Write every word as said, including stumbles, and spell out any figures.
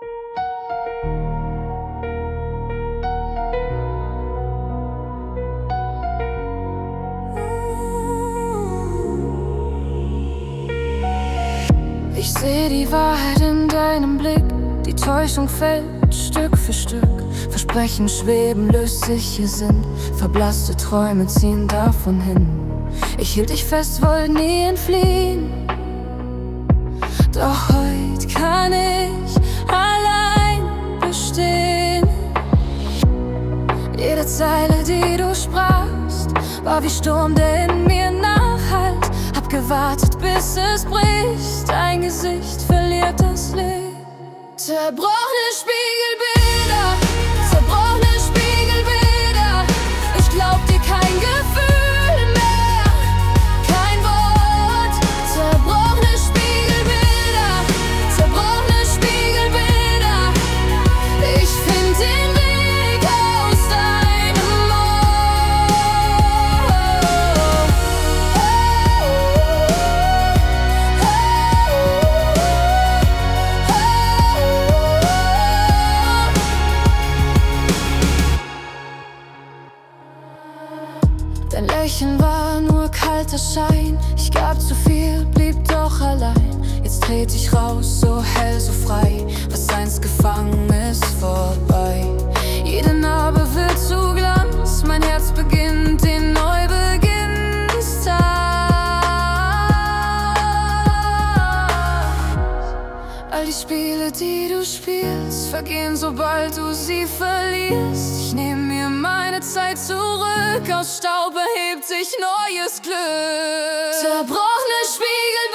Ich seh die Wahrheit in deinem Blick, die Täuschung fällt Stück für Stück. Versprechen schweben, löst sich ihr Sinn, verblasste Träume ziehen davon hin. Ich hielt dich fest, wollte nie entfliehen, doch heute kann ich allein bestehen. Jede Zeile, die du sprachst, war wie Sturm, der in mir nachhallt. Hab gewartet, bis es bricht, dein Gesicht verliert das Licht. Zerbrochene Spiegelbilder, zerbrochene Spiegelbilder. Ich glaub dir kein Gefühl mehr, kein Wort. Zerbrochene Spiegelbilder, zerbrochene Spiegelbilder. Ich find den Weg aus deinem Ohr. Dein Lächeln war nur kalter Schein. Ich gab zu viel, blieb doch allein. Jetzt tret ich raus, so hell, so frei. Was einst gefangen ist, vorbei. Jede Narbe wird zu Glanz. Mein Herz beginnt den Neubeginnstag. All die Spiele, die du spielst, vergehen, sobald du sie verlierst. Ich nehm mir meine Zeit zurück, aus Staub erhebt sich neues Glück. Zerbrochene Spiegel